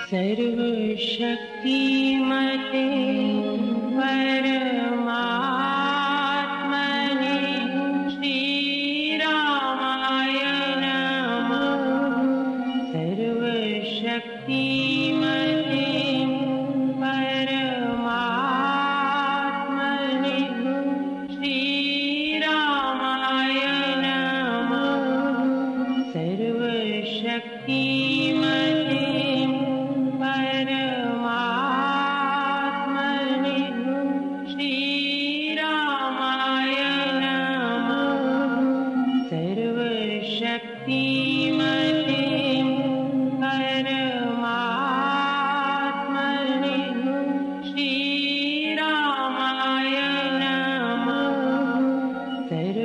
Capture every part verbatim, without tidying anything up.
सर्वशक्तिमते परमात्मने श्रीरामाय नमः। सर्वशक्तिमते परमात्मने श्रीरामाय नमः। सर्वशक्तिमते परमात्मने श्रीरामाय नमः। सर्वशक्तिमते परमात्मने श्रीरामाय नमः।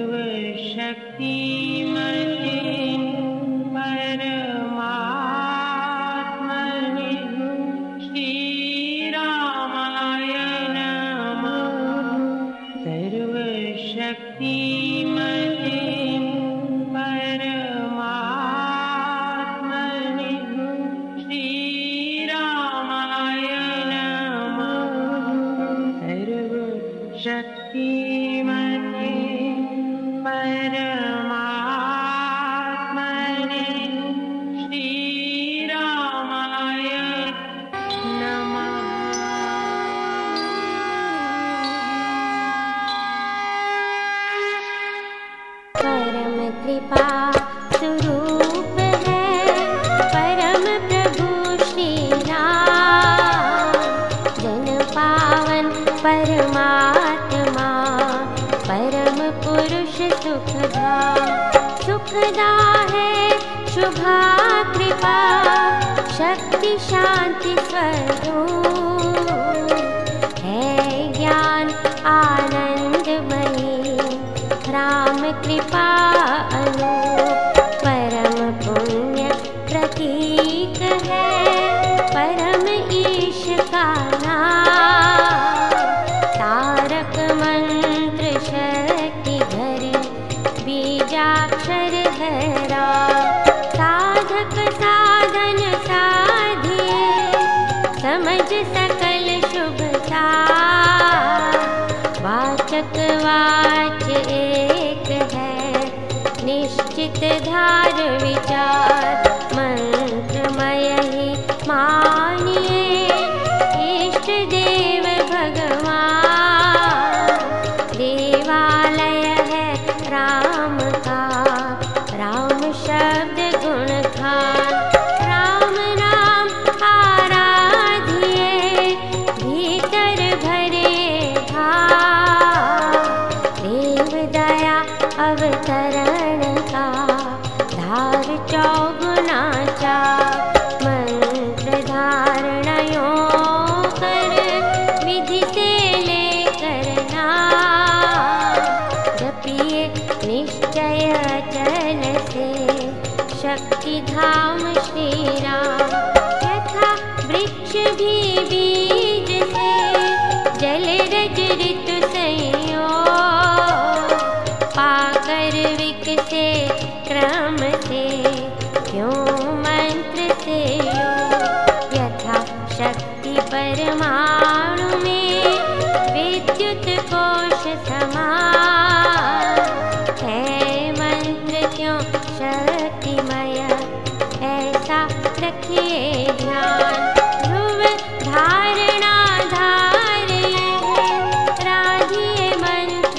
सर्वशक्तिमते परमात्मने श्रीरामाय नमः। सर्वशक्तिमते परमात्मने श्रीरामाय नमः। सर्वशक्तिमते परमात्मने श्रीरामाय नमः। परम कृपा स्वरूप है परम प्रभु श्री राम। जन पावन परमात्मा परम पुरुष सुखदा। सुखदा है शुभा कृपा शक्ति शांति स्वरूप है ज्ञान आनंदमयी राम कृपा अनूप। परम पुण्य प्रतीक है परम ईश का नाम। तारक मंत्र शक्ति धर बीजाक्षर है राम। साधक साधन साधिए समझ सकल शुभ सार। वाचक वाच एक है निश्चित धार विचार। मंत्रमय ही मानिए इष्ट देव भगवान। देवालय है राम का राम शब्द गुण खान। राम नाम आराधिए भीतर भरे भाव। देव दया अवतरण का धार चौगुना चार। मंत्र धारणयों कर विधि से लेकर नाम। जपिए निश्चय अचल से शक्ति धाम श्री राम। यथा वृक्ष भी बीज से जल रज ऋतु संयोग। पाकर विकसे क्रम से क्यों मंत्र से योग। यथा शक्ति परमाणु में विद्युत कोश समान है मंत्र क्यों शक्तिमय ऐसा रखिए ध्यान। ध्रुव धारणा धारिए राधिए मंत्र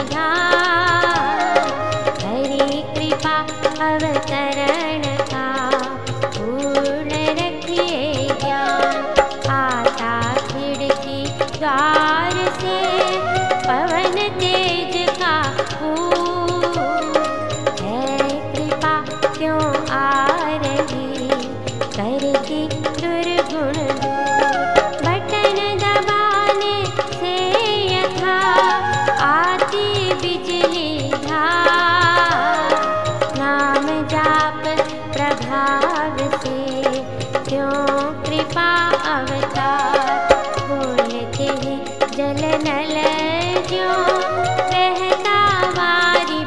निधान। हरि कृपा अवतरण का पूर्ण रखिए ज्ञान। आता खिड़की द्वार से पवन तेज का फूल है कृपा क्यों आ रही करती दुर्गुण दूर। बटन दबाने से यथा आती बिजली धार। नाम जाप प्रभाव से क्यों कृपा अवतार। बोलते ही जल नल ज्यों बहता वारी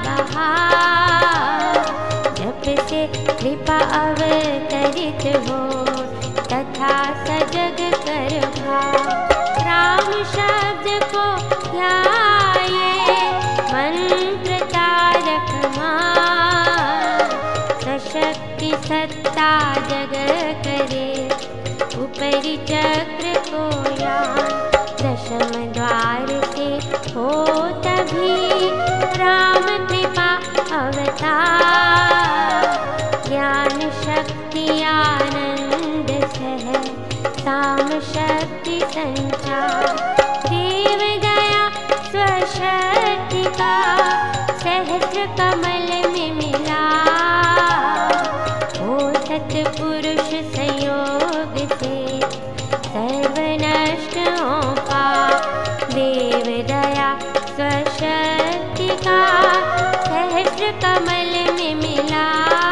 बहार। जप से कृपा अवतरित हो तत् यथा सजग कर भाव। राम शब्द को ध्याये मंत्र तारक मान। सशक्ति सत्ता जग करे उपरि चक्र को यान। दशम द्वार से हो तभी राम कृपा अवतार। ज्ञान शक्ति आनंद सह साम शक्ति संचार। देव गया स्वशक्ति का सहस्र कमल में मिला। हो सतपुरुष संयोग से सर्व नष्टों का। देव दया स्वशक्ति का सहस्र कमल में मिला।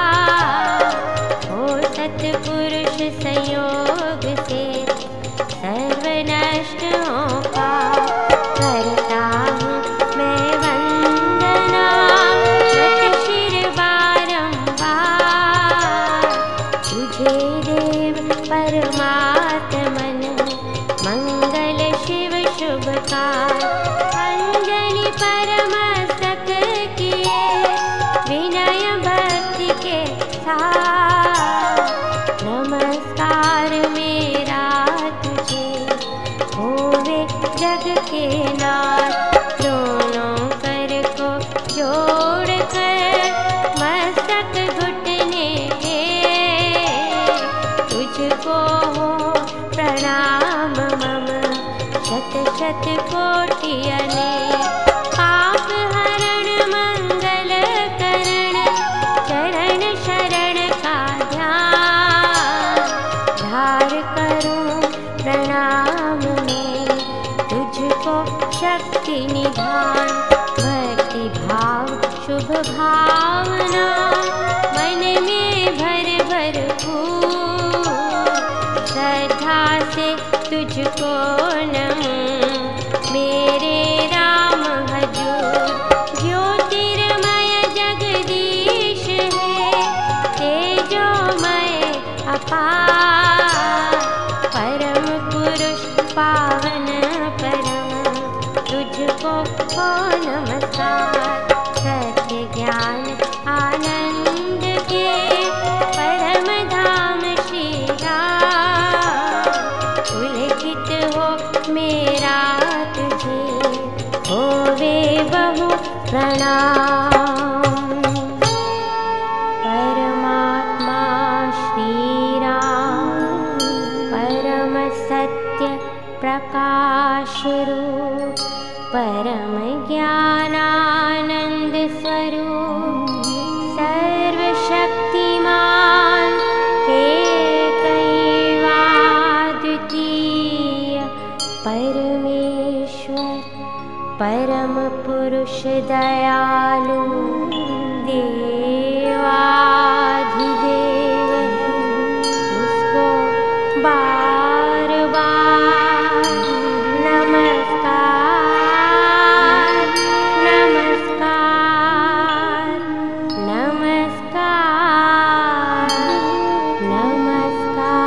हो सतपुरुष संयोग से सर्व नष्टों का। करता हूँ मैं वंदना शत शिर बारंबार। तुझे देव परमात्मन मंगल शिव शुभकार। अंजलि परमस्तक किए विनय भक्ति के साथ। नमस्कार मेरा तुझे होवे जग के नाथ। दोनों कर को जोड़ कर मस्तक घुटने के। तुझको हो प्रणाम मम शत शत कोटि अनेक। पाप हरण मंगल करण चरण शरण का ध्यान। धार करूं प्रणाम में तुझको शक्ति निधान। भक्ति भाव शुभ भावना मन में भर भर फूल। श्रद्धा से तुझको नमूं मेरे राम हजूर। ज्योतिर्मय जगदीश है तेजोमय अपार। परम पुरुष पावन परम तुझको हो नमस्कार। सत्य ज्ञान आनंद के परम धाम श्री राम। उल्लिखित हो मेरा तुझे होवे बहु प्रणाम। परमात्मा श्री राम परम सत्य प्रकाश रूप। परम ज्ञानानंद स्वरूप सर्वशक्तिमान। एकैवाद्वितीय परमेश्वर परम पुरुष दयालु देवाधिदेव। उसको बार बार नमस्कार नमस्कार नमस्कार नमस्कार।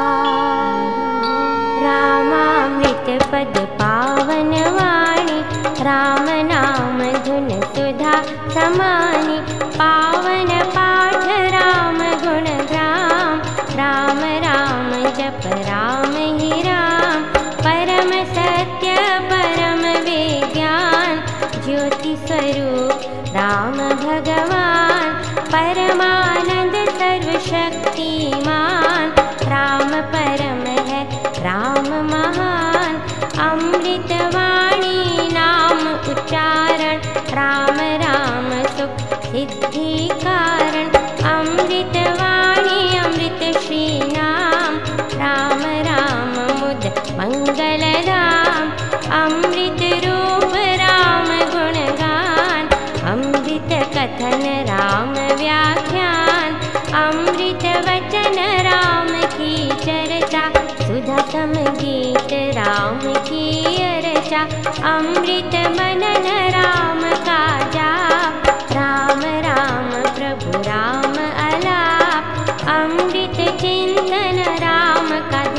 रामामृत पद पावन वाणी। राम नाम धुन सुधा समानी। पावन पाठ राम गुण ग्राम। राम राम जप राम ही राम। परम सत्य परम विज्ञान। ज्योति स्वरूप राम भगवान। परमानंद सर्वशक्तिमान। राम परम है राम महान। अमृत वाणी नाम उच्चारण। राम राम सुख सिद्धि कारण। अमृत वाणी अमृत श्री नाम। राम राम मुद मंगल राम। अमृत रूप राम गुणगान। अमृत कथन राम व्याख्यान। अमृत वचन राम की चर्चा। सुधा सम गीत राम की अर्चा। अमृत मनन राम का जाप। राम राम प्रभु राम अलाप। अमृत चिंतन राम का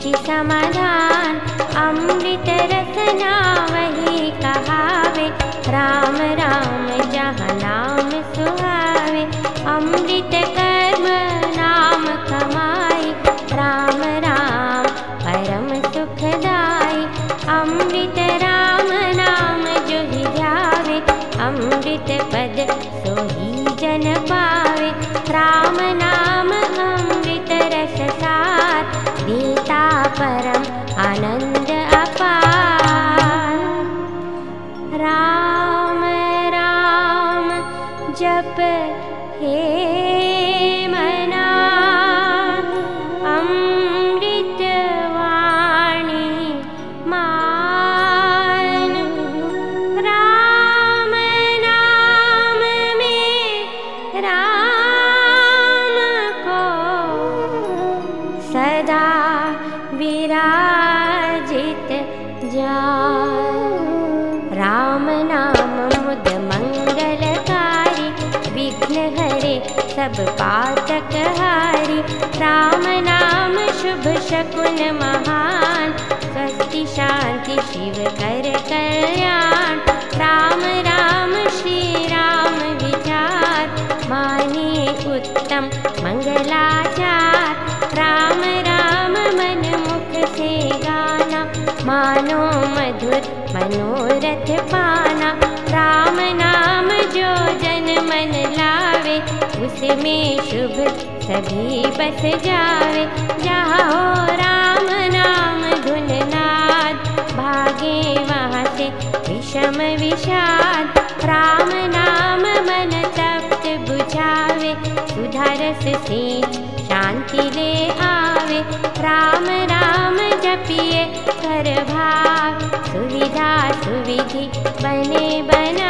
पूछी समाधान, अमृत रसना वही कहावे। राम राम जहाँ नाम सुहावे, अमृत कर्म नाम कमाई। राम राम परम सुखदाई, अमृत राम नाम जो ही ध्यावे। अमृत पद सोही जन पावे, राम नाम अमृत रस सार। देता परम आनंद अपार। राम राम जप हे मना, अमृत वाणी मान। राम नाम में राम को सदा विराजित जान। राम नाम मुद मंगलकारी, विघ्न हरे सब पातक हारी। राम नाम शुभ शकुन महान, स्वस्ति शांति शिव कर कल्याण। राम राम श्री राम विचार, मानिए उत्तम मंगलाचार। राम राम मन मुख से गाना, मानो मधुर मनोरथ पाना। राम नाम जो जन मन लावे, उसमें शुभ सभी बस जावे। जहाँ हो राम नाम धुन नाद, भागे वहाँ से विषम विषाद। राम नाम मन तप्त बुझावे, सुधारस से शांति ले आवे। राम राम जपिए कर भाग, सुविधा सुविधि बने बना।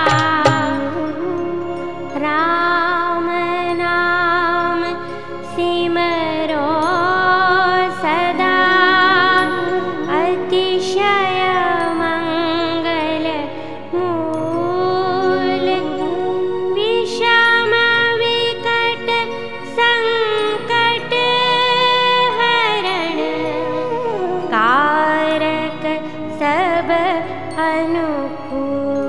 राम नाम सिमरो सदा, अतिशय मंगल मूल। विषम विकट संकट हरण, कारक सब अनुकूल।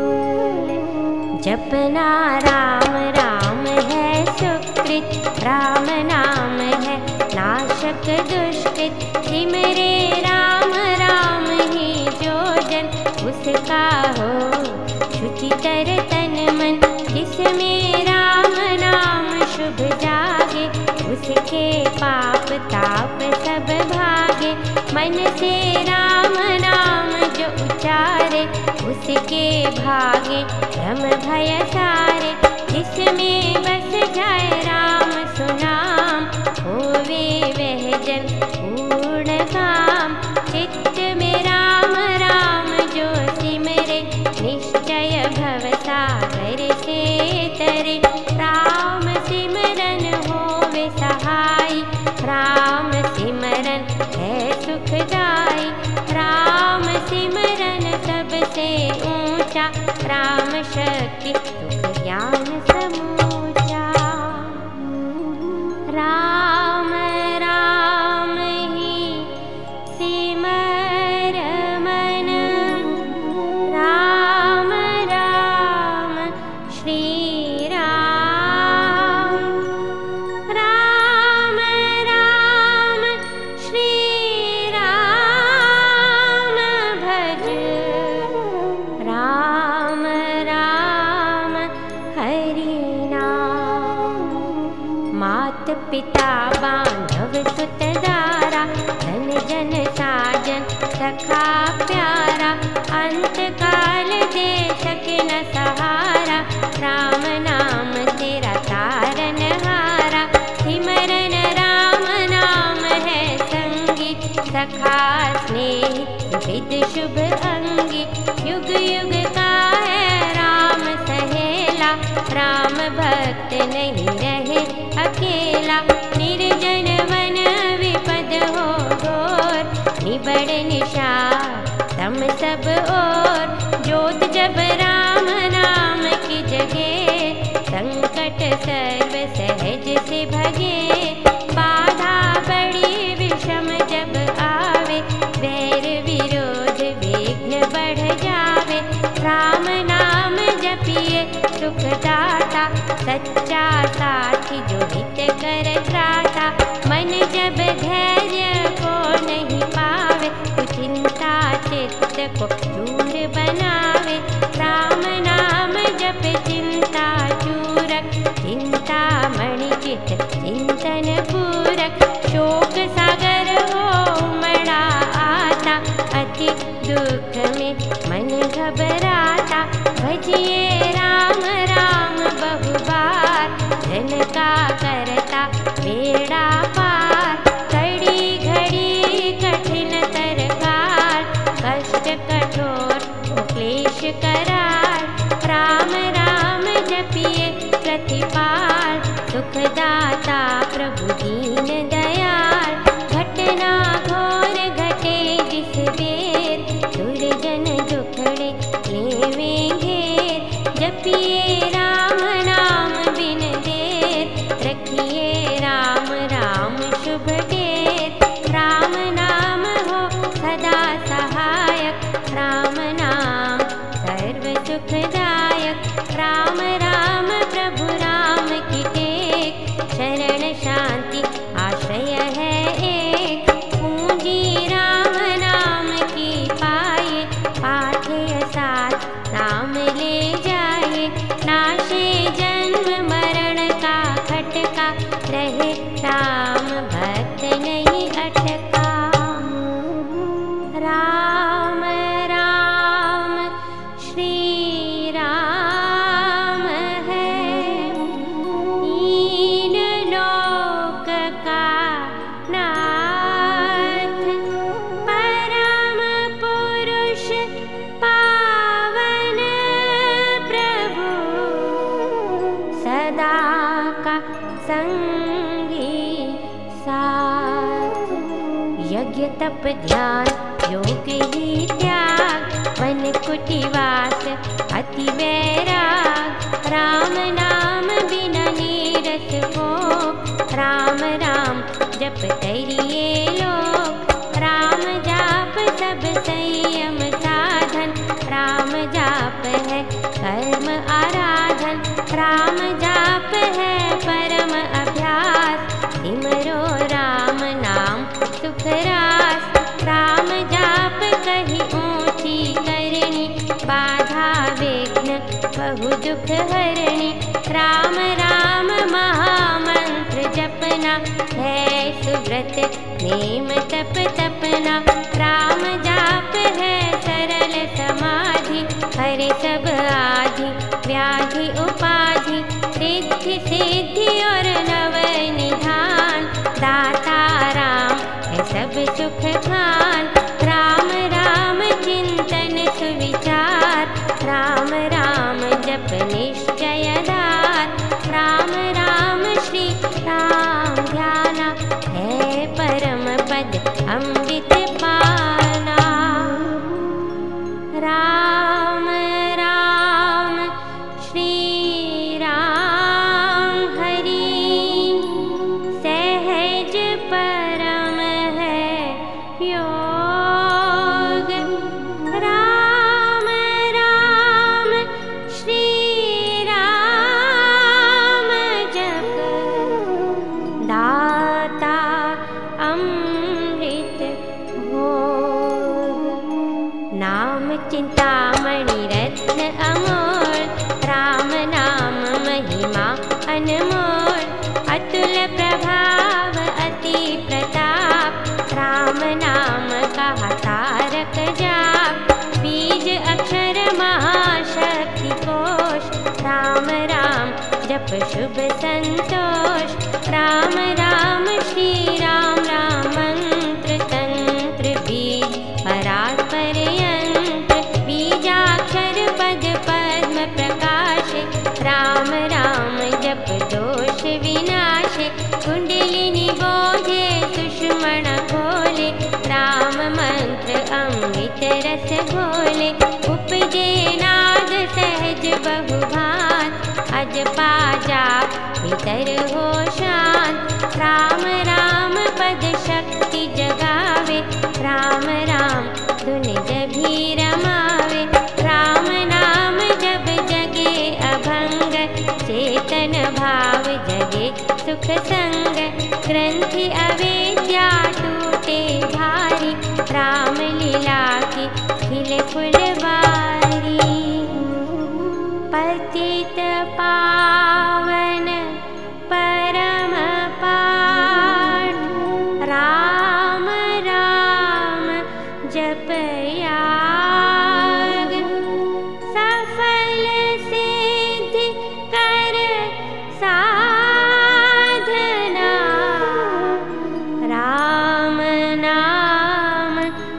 जपना राम राम है सुकृत, राम नाम है नाशक दुष्कृत। सिमरे राम राम ही जो जन, उसका हो शुचितर तन मन। जिसमें राम नाम शुभ जागे, उसके पाप ताप सब भागे। मन से राम नाम जो उचारे, उसके भागे भ्रम भय सारे। जिसमें बस जाए राम सुनाम, होवे वह जन पूर्ण काम। चित्त में राम राम जो सिमरे, निश्चय भव सागर से तरे। राम सिमरन होवे सहाय, राम सिमरन है सुखदाई। राम सिमरन सबसे ऊंचा, राम शक्ति सुख ज्ञान समूचा। राम राम ही सिमर मन, राम राम श्री राम। राम राम श्री राम भज, राम राम हरि नाम। मात पिता बांधव सुत दारा, धन जन साजन सखा प्यारा। अंत काल दे सके न सहारा, राम नाम तेरा तारन हारा। सिमरन राम नाम है संगी, सखा स्नेही विद शुभ अंगी। युग युग का है राम सहेला, राम भक्त नहीं रहे अकेला। निर्जन वन विपद हो घोर, निबड़ निशार तम सब ओर। ज्योत जब राम नाम की जगे, संकट सर्व सहज से भगे। बाधा बड़ी विषम जब आ, दाता, सच्चा साथी जो हित कर त्राता। मन जब धैर्य को नहीं पावे, तो चिंता चित्त को दूर बनावे। राम नाम जप चिंता चूरक, चिंता मणि चित चिंतन पूरक। शोक सागर हो उमड़ा आता, अति दुख में मन घबराता। भजिए राम राम बहु बार, जन का करता बेड़ा पार। कड़ी घड़ी कठिन तरकार, कष्ट कठोर क्लेश करार। राम राम जपिए प्रतिपाल, सुखदाता प्रभु दीन दयाल। घटना घोर घटे जिस बेर, दुर्जन दुखड़े लेवें घेर। जपिए राम नाम बिन देर, रखिए राम राम शुभ देर। राम नाम हो सदा सहायक, राम नाम सर्व सुखदायक। राम राम प्रभु राम की टेक, शरण शांति आश्रय है एक। पूंजी राम नाम की पाए, पाथे साथ नाम ले जाए। नाशे जन्म मरण का खटका, रहे राम भक्त नहीं अटका। राम राम श्री राम है, तीन लोक का नाथ। परम पुरुष पावन प्रभु, सदा का संगी साथ। यज्ञ तप ध्यान योग ही त्याग, वन कुटिवास अति वैराग। राम नाम बिना नीरस हो, राम राम जप तरिए लोक। राम जाप सब संयम साधन, राम जाप है कर्म आराधन। राम जाप है परम अभ्यास, सिमरो राम नाम सुख रास। राम जाप कही ऊंची करनी, बाधा विघ्न बहु दुख हरणी। राम राम महामंत्र जपना, है सुव्रत नेम तप तपना। राम जाप है सरल समाधि, हरे सब आधि व्याधि उपाधि। रिद्धि सिद्धि और नव निधान, दाता राम है सब सुख खान। राम राम चिंतन सुविचार, राम राम जप निश्चय दार। राम राम श्री राम ध्याना, है परम पद अमृत पाना। राम राम श्री राम हरि, सहज परम है योग। राम राम श्री राम जप, दाता अमृत भोग। नाम चिंतामणि रत्न अमोल, राम नाम महिमा अनमोल। अतुल प्रभाव अति प्रताप, राम नाम कहा तारक जाप। बीज अक्षर महाशक्ति कोश, राम राम जप शुभ संतोष। राम राम श्री राम राम मंत्र तंत्र बीज परात् पर्यंत्र। बीजाक्षर पद पद्म प्रकाश, राम राम जप दोष विनाश। कुंडलिनी बोधे सुषुमण खोले, राम मंत्र अमृत रस घोले। उपजे नाद सहज बहुभान, अजपा जाप भीतर हो शांत। राम राम पद शक्ति जगावे, राम राम धुन जभी रमावे। राम नाम जब जगे अभंग, चेतन भाव जगे सुख संग, ग्रंथि अवेद्या टूटे भारी, राम लीला की खिले फुलवारी। पतित पावन परम पावन, राम राम जपया सफल सिद्धि कर साधना, राम नाम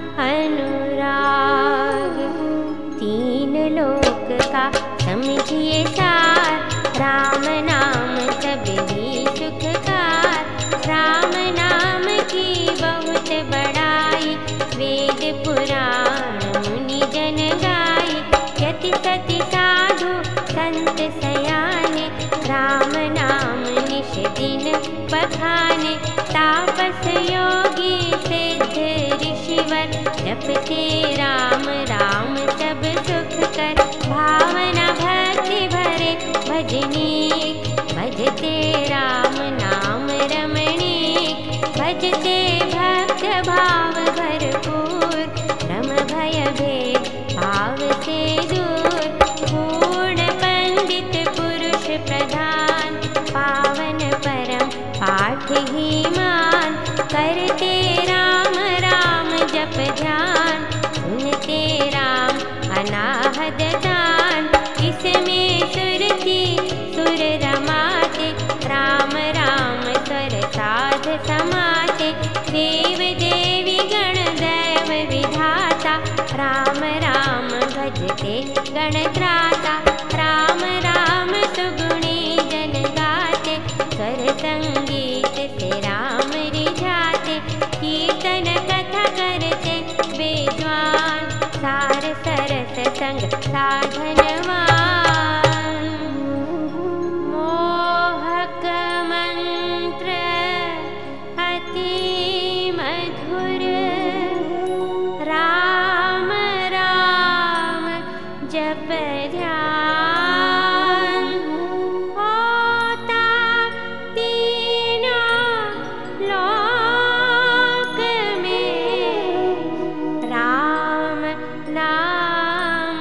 अनुराग। तीन लोक का समझिए सार, राम नाम सबही सुखकार। राम नाम की बहुत बड़ाई, वेद पुराण मुनि जन गाई। यति सति साधु संत सयाने, राम नाम निश दिन बखाने। तापस योगी सिद्ध ऋषिवर, जपते राम राम सब सुख कर। भावना भक्ति भरे भजनीक, भजते राम नाम रमणीक। भजते भक्त भाव भरपूर, रम भय भेद भाव से दूर। पूर्ण पंडित पुरुष प्रधान, पावन परम पाठ ही मान। करते राम राम जप ध्यान, सुनते राम अनाहद दान। इसमें सुरति सुर रमाते, राम राम स्वर साध समाते। देव देवी गण दैव विधाता, राम राम भजते गणत्राता। राम राम सुगुणी जन गाते, स्वर संगीत से राम रिझाते। कीर्तन कथा करते विद्वान, सार सरस संग साधनवान। मोहक मंत्र अति मधुर, राम राम जप ध्यान। होता तीनों लोक में, राम नाम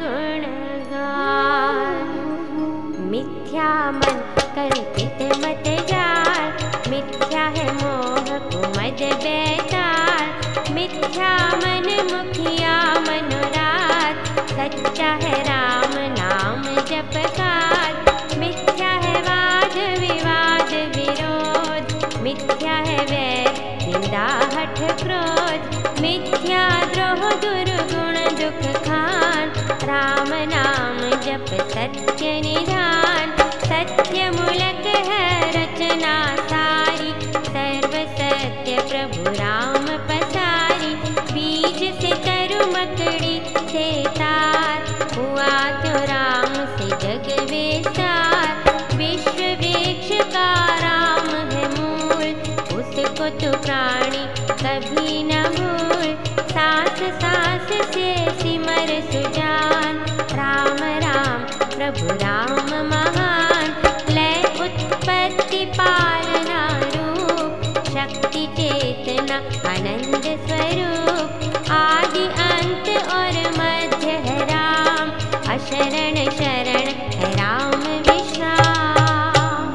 गुणगान। मिथ्या मन कल्पित मत जाल, मिथ्या है मोह कुमद बैताल। मिथ्या मन मुखिया मनोराथ, सच्चा है राम नाम जपकार। मिथ्या है वाद विवाद विरोध, मिथ्या है वैर निंदा हठ क्रोध। मिथ्या द्रोह दुर्गुण दुख खान, राम नाम जप सत्य निधान। सत्य मूलक है रचना सारी, सर्व सत्य प्रभु राम पसारी। बीज से तरु मकड़ी से तार, हुआ तो राम से जग विस्तार। विश्व वृक्ष का राम है मूल, उसको तो प्राणी कभी न भूल। सांस सांस से सिमर सुजान, राम राम प्रभु राम महान। लय उत्पत्ति पालना रूप, शक्ति चेतना आनंद स्वरूप। आदि अंत और मध्य है राम, अशरण शरण है राम विश्राम।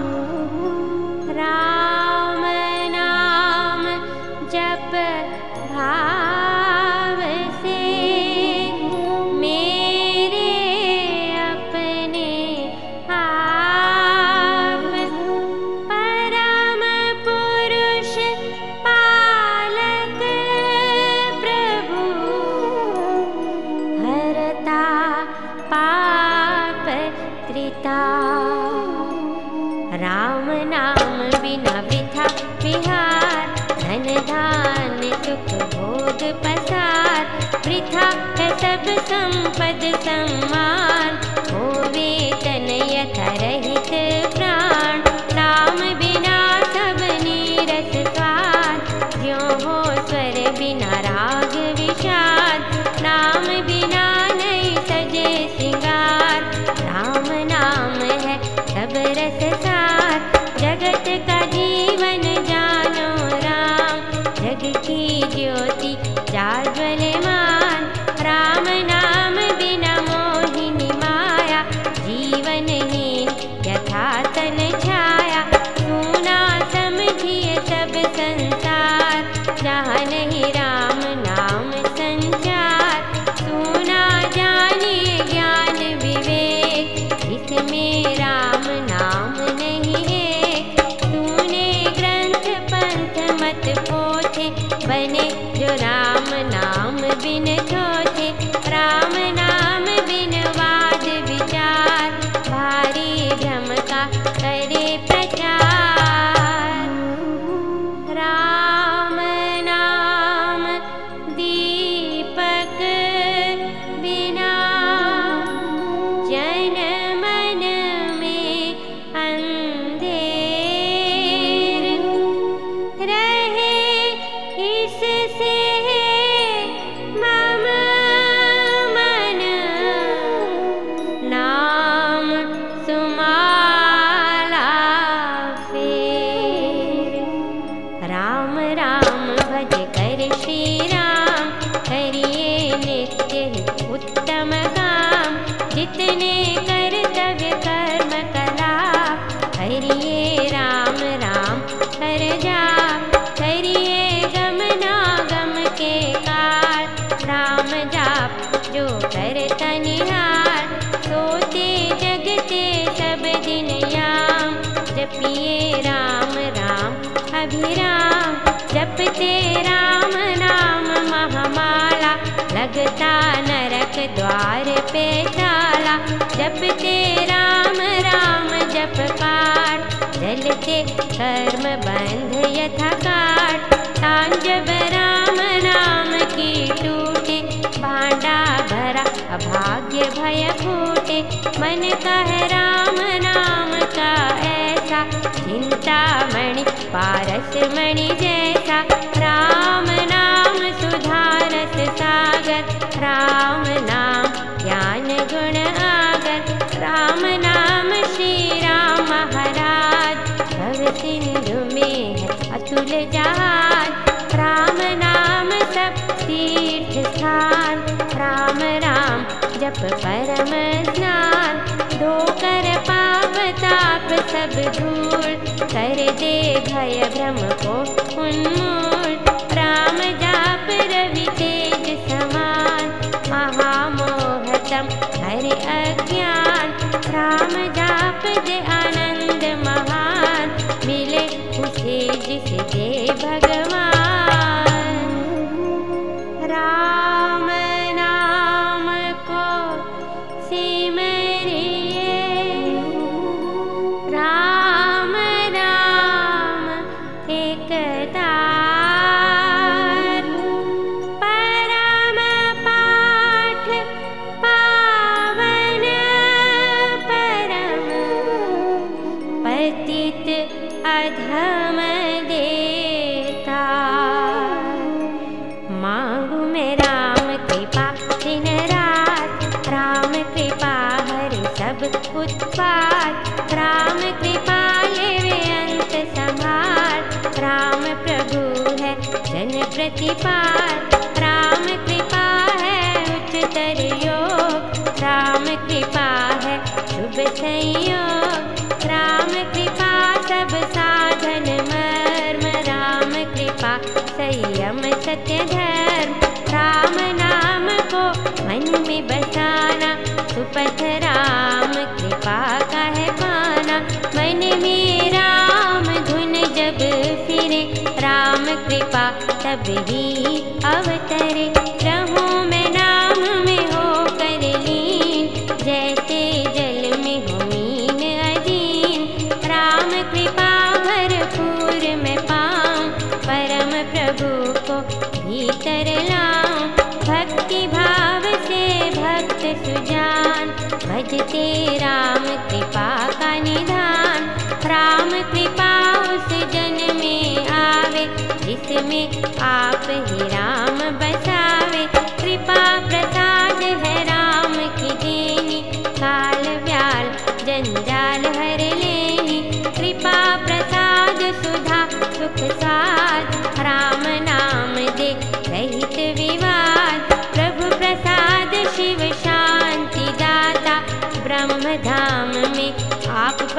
राम नाम जप भाव से, मेरे अपने आप। परम पुरुष पालक प्रभु, हरता पाप त्रिता। राम नाम बिना वृथा विहार, धन धान सुख भोग पसार। वृथा है सब संपद सम्मान, होवे तन यथा रहित प्राण। नाम बिना सब नीरस स्वाद, ज्यों हो स्वर बिना राग विषाद। नाम बिना नहीं सजे सिंगार, राम नाम है सब सब रस सार। जगत का जीवन जानो राम, जग की ज्योति जाज्वल्यमान। राम नाम बिना मोहिनी माया, जीवनहीन यथा तन छाया। सुना समझिए सब संसार, जहाँ नहीं राम नाम संचार। सुना जानिए ज्ञान विवेक, इसमें राम नाम नहीं एक। सुने ग्रंथ पंथ मत पोथे, बने जो राम नाम बिन छोथे। राम नाम बिन वाद विचार, भारी भ्रम का करे प्रचार। राम नाम दीपक बिना, जन मन में अंधेर। रहे इससे मम मन, नाम सुमाला फेर। राम राम भज कर श्री राम, करिए नित्य उत्तम काम। जितने कर्तव्य कर्म कलाप, करिए राम राम कर जाप। करिए गमनागम के काल, राम जाप जो करता निहार। सोते जगते सब दिन याम, जपिए राम राम अभिराम। जपते राम नाम महामाला, लगता नरक द्वार पे ताला। जपते राम राम जप पाठ, जलते कर्म बंध यथा काट। तान जब राम नाम की टूटे, भांडा भरा अभाग्य भय फूटे। मन कह राम नाम का ऐसा, चिंतामणि पारस मणि जैसा। राम नाम सुधारस सागर, राम नाम ज्ञान गुण आगर। राम नाम श्री राम महाराज, भव सिंधु में है अतुल जहाज। राम नाम सब तीर्थ स्थान, राम राम जप परम स्नान। धोकर पाप ताप सब धूल, कर दे भय भ्रम को उन्मूल। राम जाप रवि तेज समान, महामोहतम हरि अज्ञान। राम जाप दे आनंद महान, मिले उसे जिसे दे भगवान। राम नाम को सिमरिए, राम राम एक तार। परम पाठ पावन परम, पतित अधम देता। मांगू मैं राम कृपा दिन रात, राम कृपा हरि सब उत्पात। राम कृपा लेवे अंत संभाल, राम प्रभु है जन प्रतिपाल। राम कृपा है उच्चतर योग, राम कृपा है शुभ संयोग। राम कृपा सब साधन मर्म, राम कृपा संयम सत्य धर्म। राम नाम को मन में बसाना, सुपथ राम कृपा का है पाना। मन में राम धुन जब फिरे, राम कृपा तब ही अवतरे। रहूं मैं नाम में होकर लीन, जैसे जल में हो मीन अधीन। राम कृपा भरपूर मैं पाऊं, परम प्रभु को भीतर लाऊं। भक्ति भाव से भक्त सुजान, भजते राम कृपा का निधान। राम कृपा उस जन में आवे, जिसमें आप ही राम बसावे। कृपा प्रसाद है राम की देनी, काल व्याल जंजाल हर ले।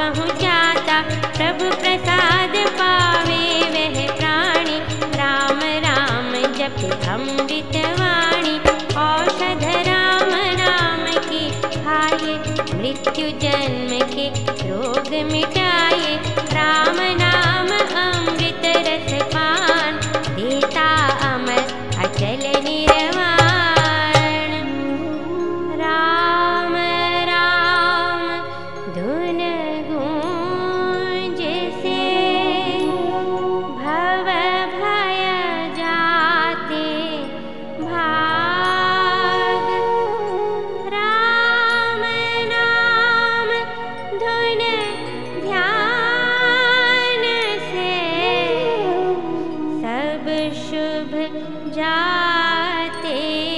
जहाँ जाता प्रभु प्रसाद पावे वह प्राणी। राम राम जपे अमृत वाणी, औषध राम नाम की खाए, मृत्यु जन्म के रोग मिटाए। राम नाम अमृत रस पान, देता अमर अचल निर्वाण। राम राम धुन गूंज से भव भय जाते भाग। राम नाम धुन ध्यान से सब शुभ जाते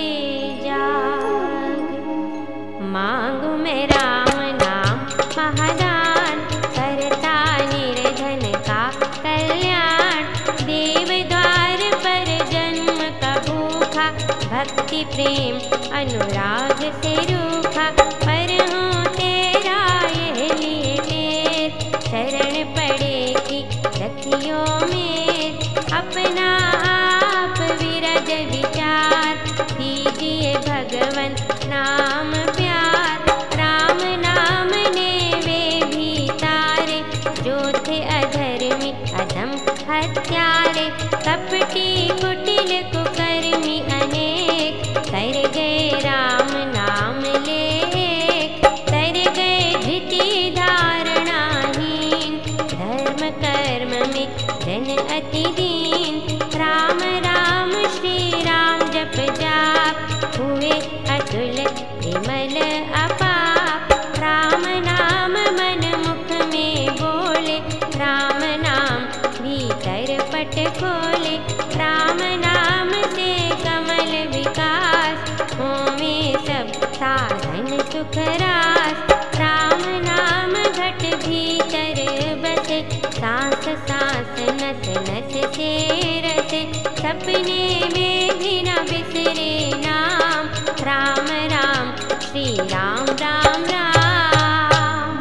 जाग। मांगू मैं राम नाम महादान, करता निर्धन का कल्याण। देव द्वार पर जन्म का भूखा, भक्ति प्रेम अनुराग से रूखा। पर हूँ तेरा यह लिए टेर, शरण पड़े की रखियो में। अपना आप विरज विचार, दीजिए भगवन नाम प्यार। राम नाम ने वे भी तारे, जो थे अधर्मी अधम हत्यारे। कपटी कुटिल कुकर्मी अनेक, कर गए राम नाम लेख। कर गए धृति धारणाहीन, धर्म कर्म में जन अति दीन। राम राम श्री राम जप जाप, हुए अतुल विमल अपाप। राम नाम मन मुख में बोले, राम नाम भीतर पट खोले। राम नाम से कमल विकास, होवे सब साधन सुख रास। राम नाम घट भीतर बसे, सांस सांस नस नस से रसे। सपने में भी न बिसरे नाम, राम राम श्री राम राम राम।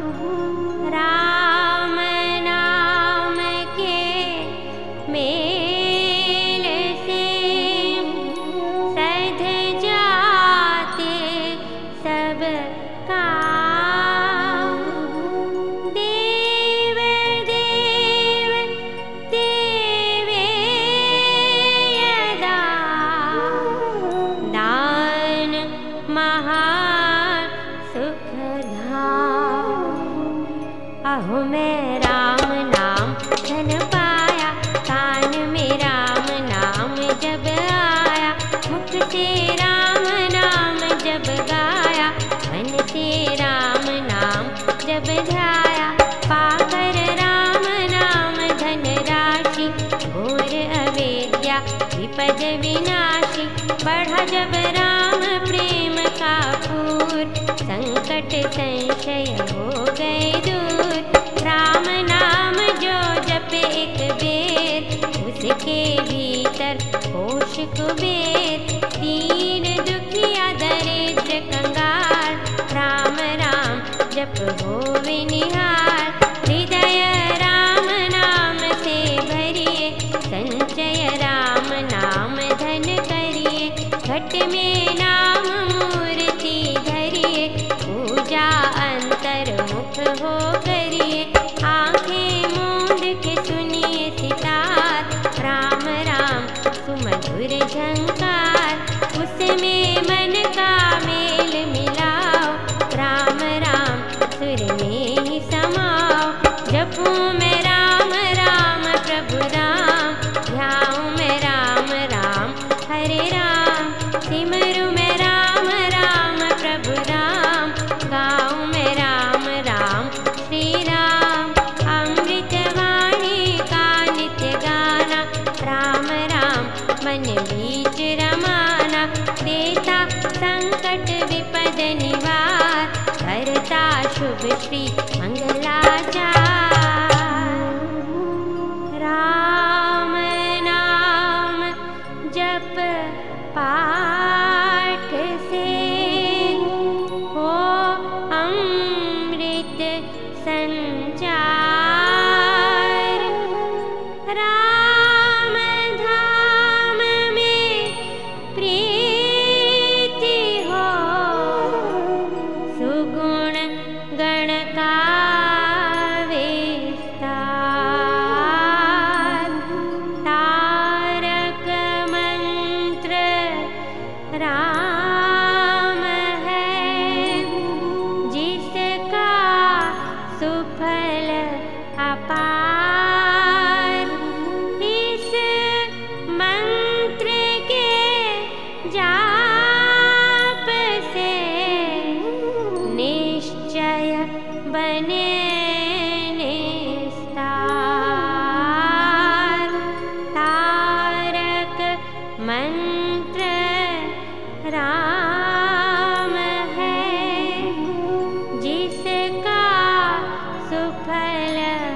राम नाम के मेल से सध जाते सब काम। देव देव देवे यदा, दान महान सुख धाम। अहो मैं राम नाम धन पाया, कान में राम नाम जब आया। मुख से राम नाम जब गाया, मन से राम नाम जब ध्याया। पाकर राम नाम धन राशि, घोर अवेद्या विपद विनाशी। बढ़ा जब राम प्रेम का पूर, संकट संशय हो गए दूर। राम नाम जो जपे एक बेर, उसके भीतर होश कुबेर। दीन दुखिया दरिद्र कंगाल, राम राम जप होवे निहाल। हृदय राम नाम से भरिए, संचय राम नाम धन बल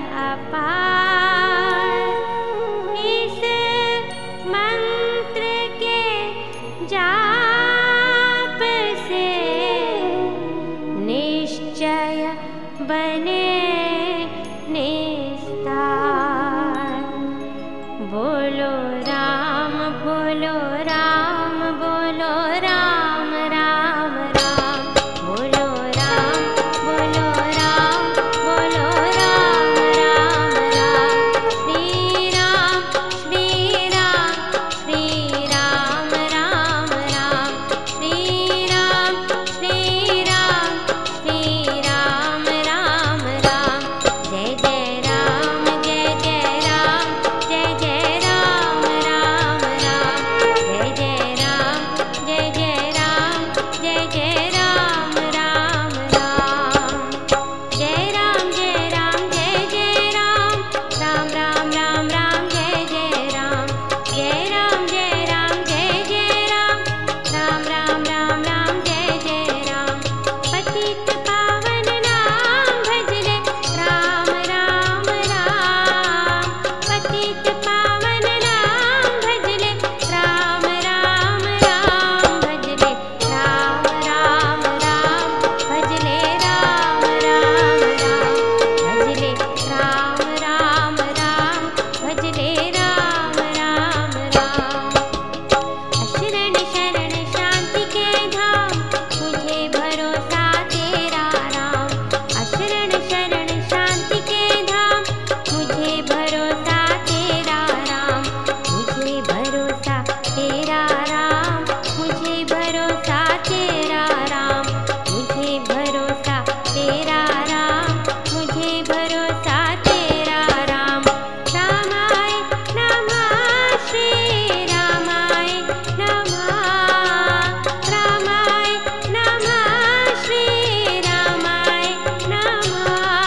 अपार। इस मंत्र के जाप से निश्चय बने निस्तार। बोलो राम बोलो राम बोलो राम राम राम। बोलो राम बोलो राम बोलो राम राम राम। श्री राम श्री राम श्री राम राम राम। श्री राम श्री राम श्री राम राम राम। जय जय राम जय जय राम जय जय राम राम राम। जय जय राम जय जय राम जय जय राम राम राम। जय राम जय राम जय जय राम राम राम राम राम। जय जय राम जय राम जय राम जय जय राम राम राम राम राम। जय जय राम पतित पावन नाम भजले राम राम राम। पतित पावन नाम भजले राम राम राम। भजले राम राम राम भजले राम राम राम। भजले राम राम राम भजले राम राम राम। अशरण शरण शांति के धाम मुझे भरोसा तेरा राम। अशरण शरण शांति के धाम मुझे भरोसा तेरा राम। मुझे भरोसा तेरा राम मुझे भरोसा तेरा राम। मुझे भरोसा तेरा राम मुझे भरोसा तेरा राम। रामाय नमः श्री रामाय नमः। रामाय नमः श्री रामाय नमः।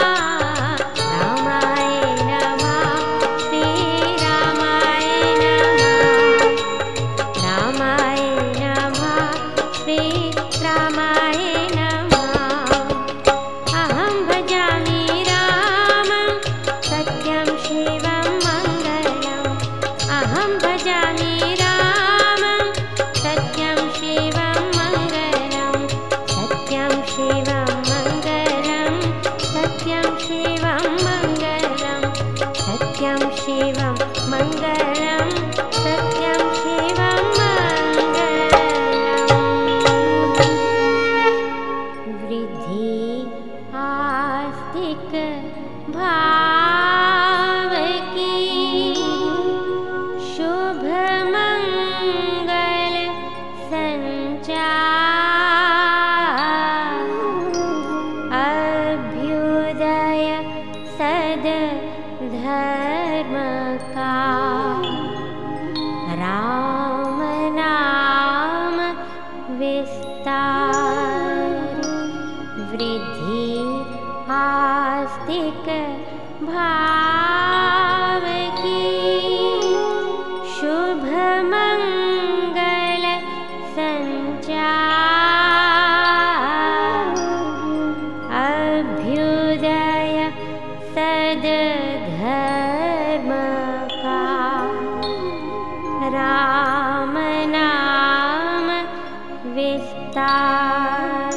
रामाय नमः श्री रामाय नमः। रामाय नमः श्री रामाय नमः। अहं भजामि रामं सत्यं शिवं मङ्गलम्। अहं भजामि रामं सत्यं शिवं मङ्गलम्। सत्यं शिवं मङ्गलम् सत्यं शिवं मङ्गलम्। सत्यं शिवं मङ्गलम् सत्यं शिवं मङ्गलम्। वृद्धि आस्तिक भाव की शुभ मंगल संचार। अभ्युदय सद धर्म का राम नाम विस्तार। वृद्धि आस्तिक भाव की शुभ मंगल संचार। अभ्युदय सद धर्म का राम नाम विस्तार।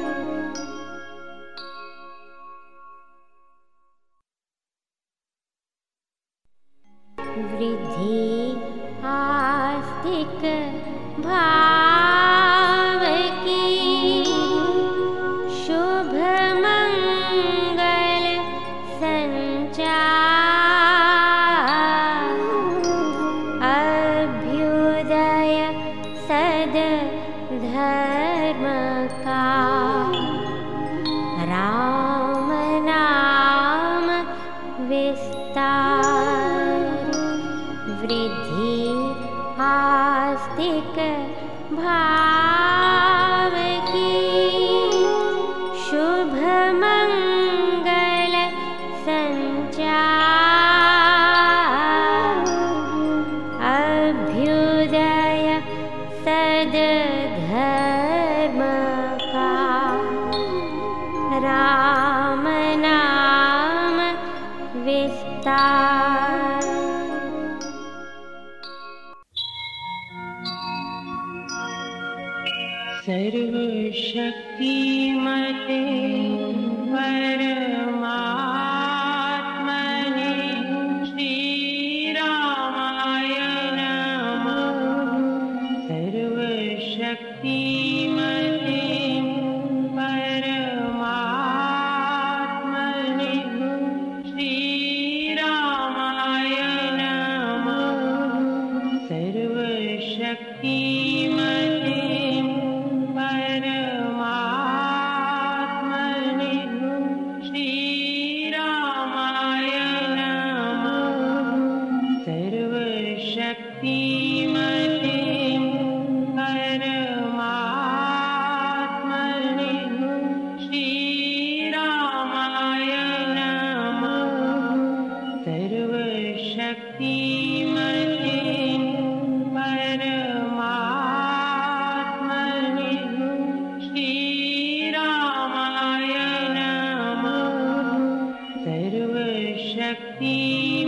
वृद्धि आस्तिक भाव की शुभ मंगल संचार। अभ्युदय सद धर्म का राम नाम विस्तार। वृद्धि आस्तिक भाव की शुभ मंगल संचार। अभ्युदय सद धर्म का राम नाम विस्तार। सर्वशक्तिमते परमात्मने श्रीरामाय नमः। सर्वशक्तिमते परमात्मने श्रीरामाय नमः। सर्वशक्तिमते परमात्मने श्रीरामाय नमः। सर्वशक्तिमते परमात्मने श्रीरामाय नमः। सर्वशक्तिमते परमात्मने श्रीरामाय नमः। सर्वशक्ति